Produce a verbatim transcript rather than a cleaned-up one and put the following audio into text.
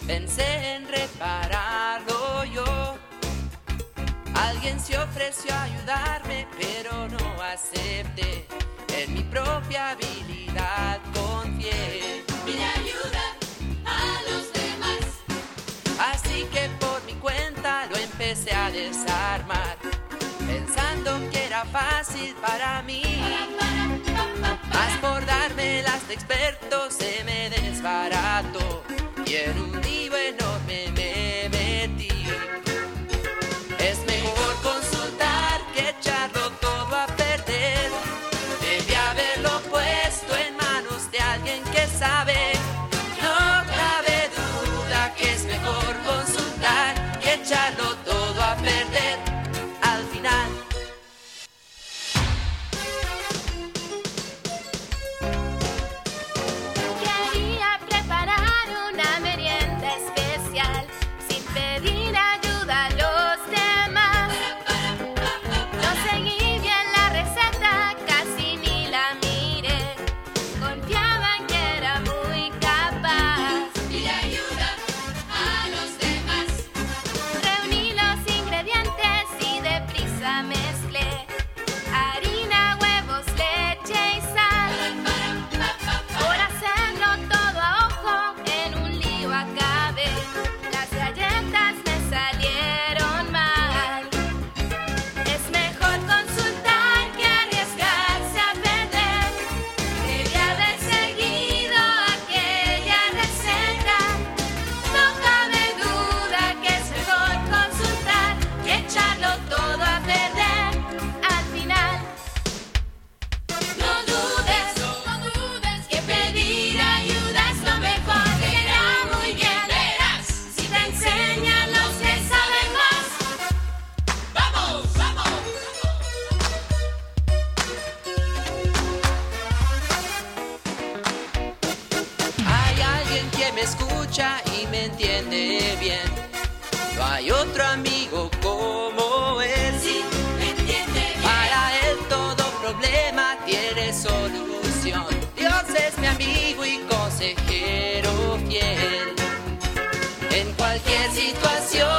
Pensé en repararlo yo. Alguien se ofreció a ayudarme, pero no acepté. En mi propia habilidad confié. Pide ayuda a los demás. Así que por mi cuenta lo empecé a desarmar, pensando que era fácil para mí. Mas por dármelas de experto se me desbarató y en un lío enorme me metí. Es mejor consultar que echarlo todo a perder. Debí haberlo puesto en manos de alguien que sabe. No cabe duda que es mejor consultar que echarlo todo a perder al final. Quería preparar una merienda especial sin pedir ayuda a los demás. No seguí bien la receta, casi ni la miré. Confiaba en que era muy capaz. Pide ayuda a los demás. Reuní los ingredientes y deprisa mezclé harina, huevos, leche y sal. Por hacerlo todo a ojo, en un lío acabé. Las galletas me salieron mal. Es mejor consultar que arriesgarse a perder. Debí haber seguido aquella receta. No cabe duda que es mejor consultar que echarlo todo a perder al final. No dudes, no dudes que pedir ayuda es lo mejor. Te irá muy bien, verás. Si te enseñan los que saben más. ¡Vamos, vamos! Hay alguien que me escucha y me entiende bien. No hay otro amigo como él. Sí, me entiende bien. Para él todo problema tiene solución. Dios es mi amigo y consejero fiel. En cualquier situación